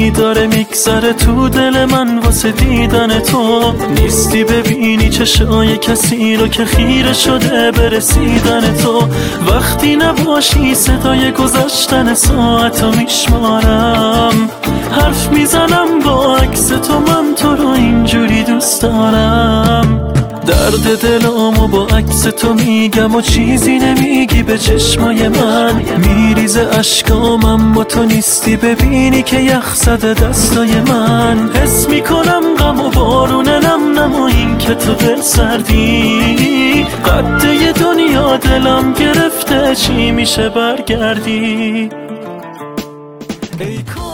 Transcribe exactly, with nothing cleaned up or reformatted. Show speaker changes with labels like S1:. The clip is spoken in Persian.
S1: زندگی داره میگذره تو دل من واسه دیدن تو. نیستی ببینی چشای کسی رو که خیره شده برسیدن تو. وقتی نباشی صدای گذشتن ساعتو میشمارم، حرف میزنم با عکس تو، من تو رو اینجوری دوست دارم. درد دلامو با عکس تو میگم و چیزی نمیگی به چشمای من. میریزه اشکام اما تو نیستی ببینی که یخ زده دستای من. حس میکنم غم و بارون نم نم و این که تو دل سردی. قده دنیا دلم گرفته چی میشه برگردی. ای